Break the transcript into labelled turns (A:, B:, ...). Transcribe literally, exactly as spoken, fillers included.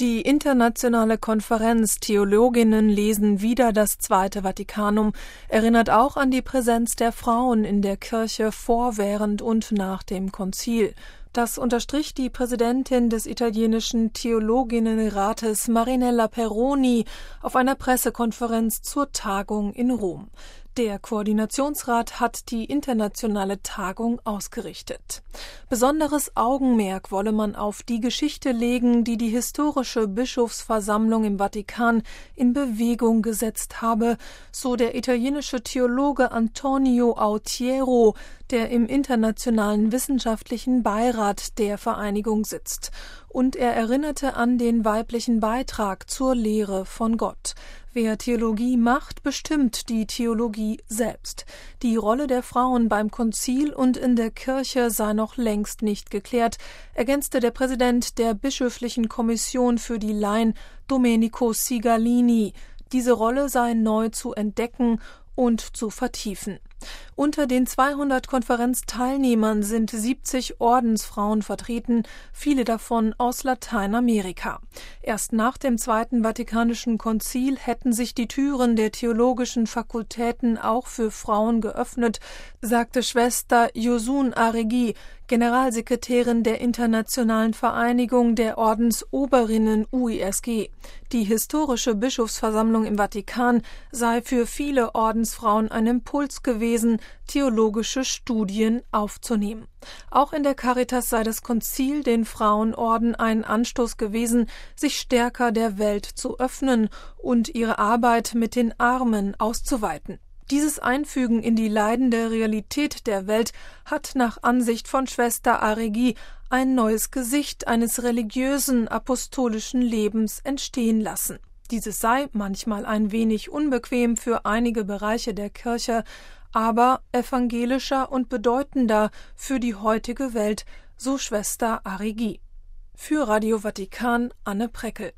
A: Die internationale Konferenz Theologinnen lesen wieder das Zweite Vatikanum erinnert auch an die Präsenz der Frauen in der Kirche vor, während und nach dem Konzil. Das unterstrich die Präsidentin des italienischen Theologinnenrates Marinella Perroni auf einer Pressekonferenz zur Tagung in Rom. Der Koordinationsrat hat die internationale Tagung ausgerichtet. Besonderes Augenmerk wolle man auf die Geschichte legen, die die historische Bischofsversammlung im Vatikan in Bewegung gesetzt habe, so der italienische Theologe Antonio Autiero, der im Internationalen Wissenschaftlichen Beirat der Vereinigung sitzt. Und er erinnerte an den weiblichen Beitrag zur Lehre von Gott. Wer Theologie macht, bestimmt die Theologie selbst. Die Rolle der Frauen beim Konzil und in der Kirche sei noch längst nicht geklärt, ergänzte der Präsident der Bischöflichen Kommission für die Laien, Domenico Sigalini. Diese Rolle sei neu zu entdecken und zu vertiefen. Unter den zweihundert Konferenzteilnehmern sind siebzig Ordensfrauen vertreten, viele davon aus Lateinamerika. Erst nach dem Zweiten Vatikanischen Konzil hätten sich die Türen der theologischen Fakultäten auch für Frauen geöffnet, sagte Schwester Yosun Arregui, Generalsekretärin der Internationalen Vereinigung der Ordensoberinnen U I S G. Die historische Bischofsversammlung im Vatikan sei für viele Ordensfrauen ein Impuls gewesen, theologische Studien aufzunehmen. Auch in der Caritas sei das Konzil den Frauenorden ein Anstoß gewesen, sich stärker der Welt zu öffnen und ihre Arbeit mit den Armen auszuweiten. Dieses Einfügen in die leidende Realität der Welt hat nach Ansicht von Schwester Arregui ein neues Gesicht eines religiösen, apostolischen Lebens entstehen lassen. Dieses sei manchmal ein wenig unbequem für einige Bereiche der Kirche, aber evangelischer und bedeutender für die heutige Welt, so Schwester Arregui. Für Radio Vatikan Anne Preckel.